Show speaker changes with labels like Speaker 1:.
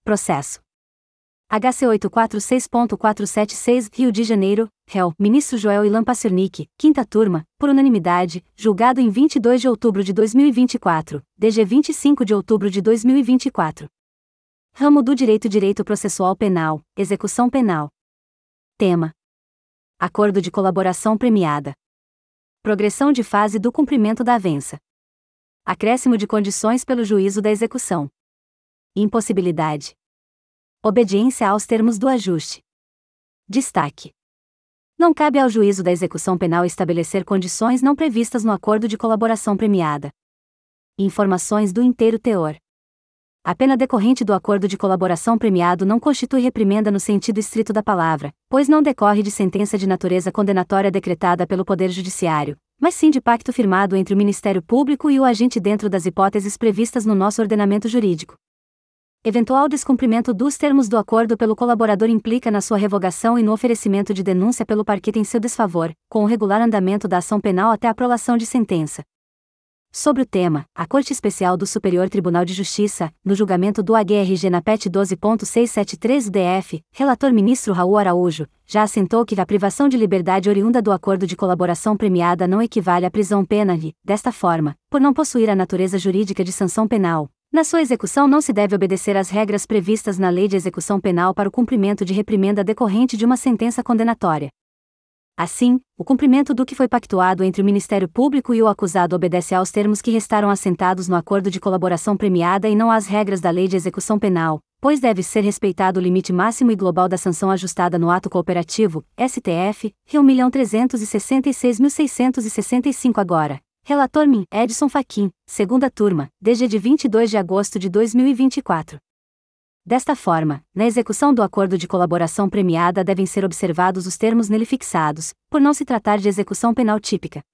Speaker 1: Processo HC 846.476, Rio de Janeiro, réu, ministro Joel Ilan Passernick, quinta turma, por unanimidade, julgado em 22 de outubro de 2024, DG 25 de outubro de 2024. Ramo do Direito Processual Penal, Execução Penal. Tema: Acordo de colaboração premiada. Progressão de fase do cumprimento da avença. Acréscimo de condições pelo juízo da execução. Impossibilidade. Obediência aos termos do ajuste. Destaque: não cabe ao juízo da execução penal estabelecer condições não previstas no acordo de colaboração premiada. Informações do inteiro teor. A pena decorrente do acordo de colaboração premiado não constitui reprimenda no sentido estrito da palavra, pois não decorre de sentença de natureza condenatória decretada pelo Poder Judiciário, mas sim de pacto firmado entre o Ministério Público e o agente dentro das hipóteses previstas no nosso ordenamento jurídico. Eventual descumprimento dos termos do acordo pelo colaborador implica na sua revogação e no oferecimento de denúncia pelo parquet em seu desfavor, com o regular andamento da ação penal até a prolação de sentença. Sobre o tema, a Corte Especial do Superior Tribunal de Justiça, no julgamento do AGRG na PET 12.673-DF, relator ministro Raul Araújo, já assentou que a privação de liberdade oriunda do acordo de colaboração premiada não equivale à prisão pena e, desta forma, por não possuir a natureza jurídica de sanção penal, na sua execução não se deve obedecer às regras previstas na Lei de Execução Penal para o cumprimento de reprimenda decorrente de uma sentença condenatória. Assim, o cumprimento do que foi pactuado entre o Ministério Público e o acusado obedece aos termos que restaram assentados no acordo de colaboração premiada e não às regras da Lei de Execução Penal, pois deve ser respeitado o limite máximo e global da sanção ajustada no ato cooperativo, STF, Rio 1.366.665 agora. Relator MIN, Edson Fachin, segunda turma, DG de 22 de agosto de 2024. Desta forma, na execução do acordo de colaboração premiada devem ser observados os termos nele fixados, por não se tratar de execução penal típica.